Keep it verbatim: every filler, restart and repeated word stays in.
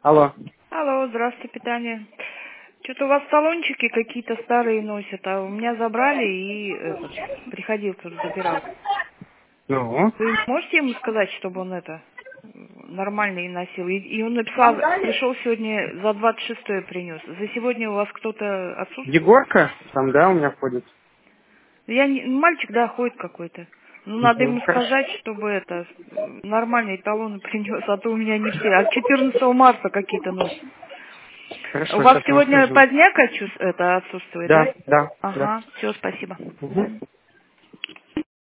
Алло. Алло, здравствуйте, питание. Что-то у вас талончики какие-то старые носят, а у меня забрали и этот, приходил кто-то забирал. Ну? Вы можете ему сказать, чтобы он это нормальный носил? И, и он написал, пришел сегодня за двадцать шестое принес. За сегодня у вас кто-то отсутствует? Егорка? Там, да, у меня ходит. Я не, мальчик, да, ходит какой-то. Ну, надо Мгм, ему хорошо. сказать, чтобы это нормальные талоны принес, а то у меня не все. А четырнадцатого марта какие-то носят. У Хорошо, вас сейчас ему сегодня скажу. поздняк отчу- это отсутствует, да? Да, да, да. Ага, все, спасибо. Мгм. Мгм.